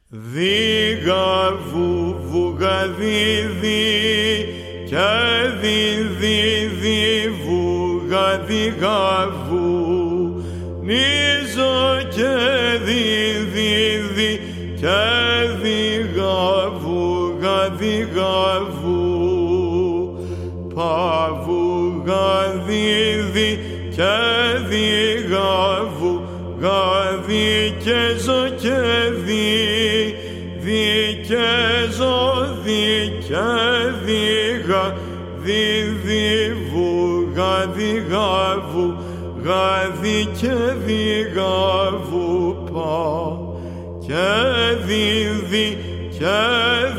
Δίγαβου βουγαδίδι και διδίδι βουγαδίγαβου νίζο και διδίδι και δίγαβου γαδίγαβου παβουγαδίδι και δίγαβου γαδί και ζω και δίγα διδίβου γαδίγαβου γαδί και δίγαβου πα και δίδι και